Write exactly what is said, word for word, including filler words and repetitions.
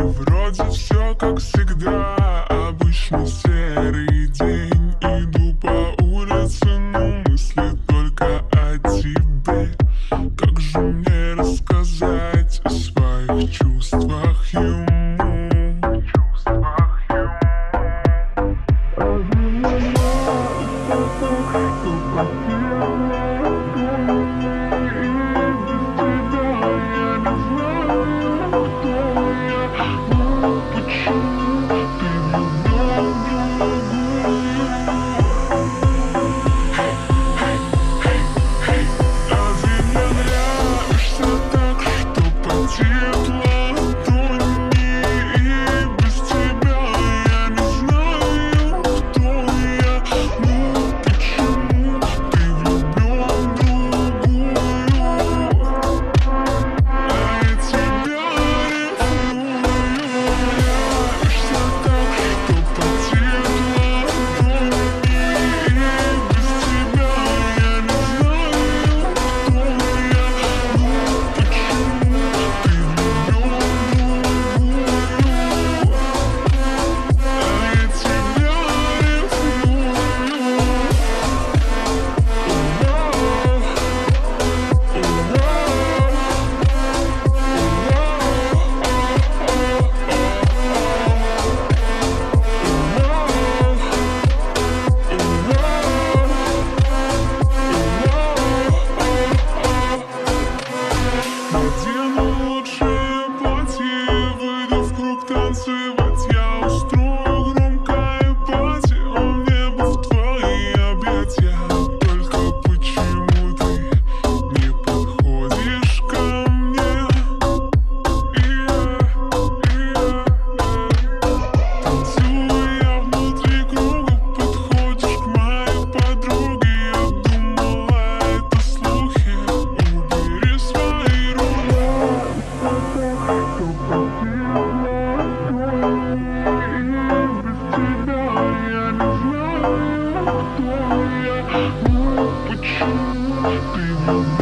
вроде все как всегда, обычный серый день. Иду по улице, но мысли только о тебе. Как же мне рассказать о своих чувствах ему? Танцевать я устрою громкое пати, а мне бы в твои объятия. Только почему ты не подходишь ко мне? Танцую я внутри круга, подходишь к моей подруге. Я думала, это слухи, убери свои руки. Почему ты